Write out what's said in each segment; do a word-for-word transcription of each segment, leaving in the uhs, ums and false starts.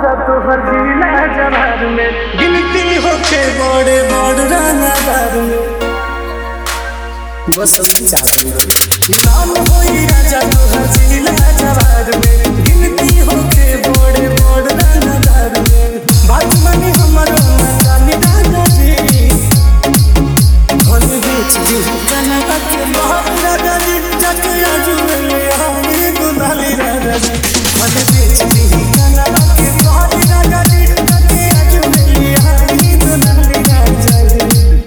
राजा तोहर जिला जवार में गिनती होके बड़े बड़ रानादार में बस नाम होई राजा तोहर जिला जवार में गिनती होके बड़े बड़ रानादार में बात मानी हमर नानी दादा जी भल बेच दी कनवा के बहुत राजा जी जाके आजुले आए दुलाली राजा जी भल बेच दी कनवा के बहुत राजा जी जाके आजुले आए दुलाली राजा जी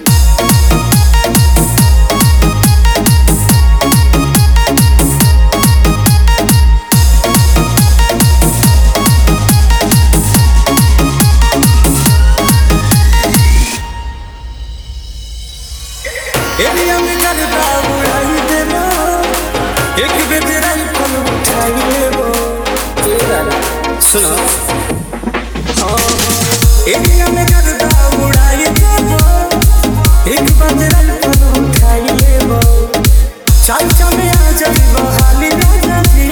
एरिया में करता उड़ाई देबो एक बेर राइफल उठाई लेबो तेरा सुनो हाँ एरिया में करता उड़ाई देबो एक बेर राइफल उठाई लेबो चाल चले आ जाबो हाली राजा जी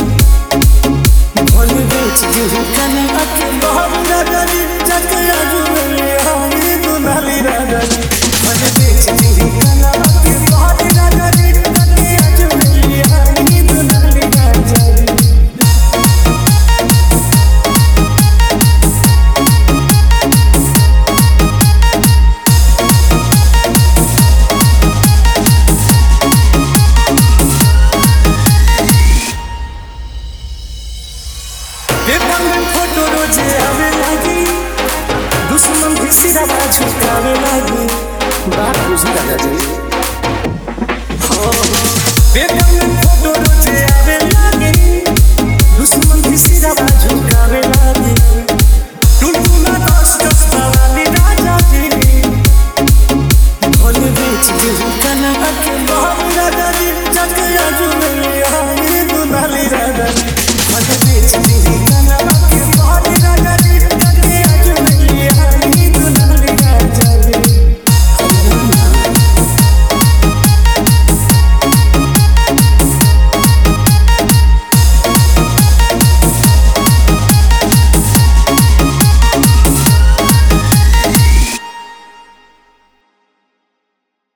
भल बेच दी कनवा के बहुत राजा जी जाके आजुले हाली दुलाली राजा जी भल बेच दी फोटो रोजे आवे लागी दुश्मन भी सिरा झुकावे लागी बात बुझी दादा जी हाँ पेपर में फोटो रोजे आवे लागी दुश्मन भी सिरा झुकावे लागी